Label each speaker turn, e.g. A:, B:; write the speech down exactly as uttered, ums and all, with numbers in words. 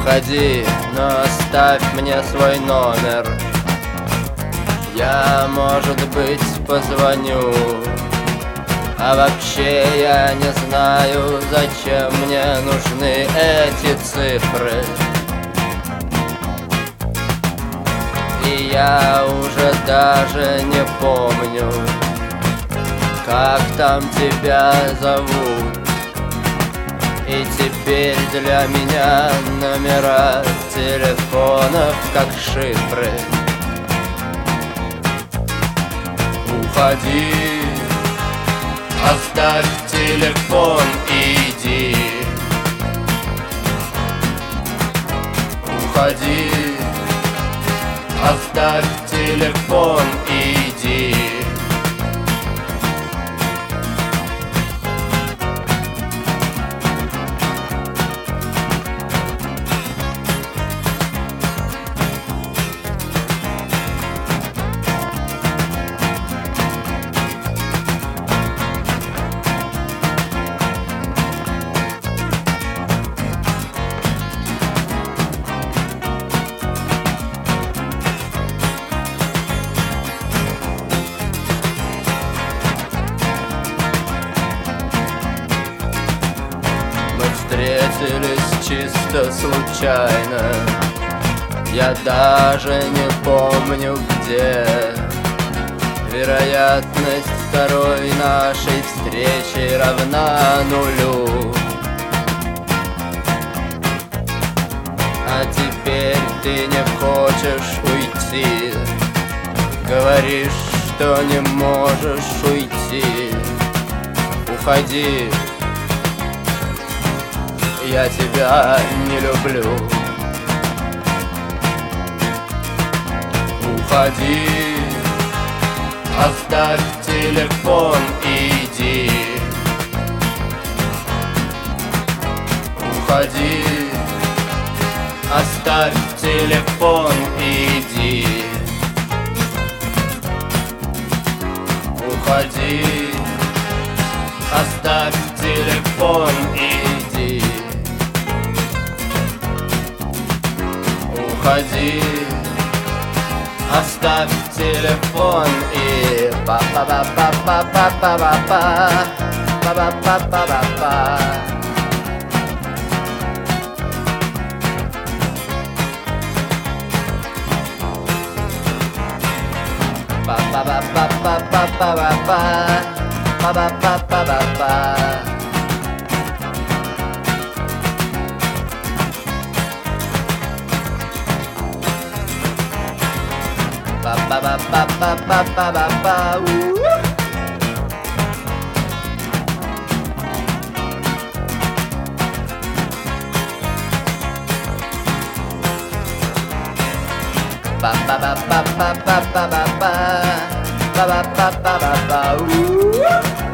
A: Уходи, но оставь мне свой номер. Я, может быть, позвоню. А вообще я не знаю, зачем мне нужны эти цифры. И я уже даже не помню, как там тебя зовут. И теперь для меня номера телефонов как шифры. Уходи, оставь телефон и иди. Уходи, оставь телефон и иди. Встретились чисто случайно. Я даже не помню где. Вероятность второй нашей встречи равна нулю. А теперь ты не хочешь уйти. Говоришь, что не можешь уйти. Уходи, я тебя не люблю. Уходи, оставь телефон и иди. Уходи, оставь телефон и иди. Уходи, оставь телефон и иди. Уходи, оставь телефон и па па па па па па па па па па па па па па. Па па па па па па па па па па па па па па. Ba ba ba ba ba ba ba ba ba. Ba ba ba ba ba ba ba ba ba ba ba ba ba ba ba.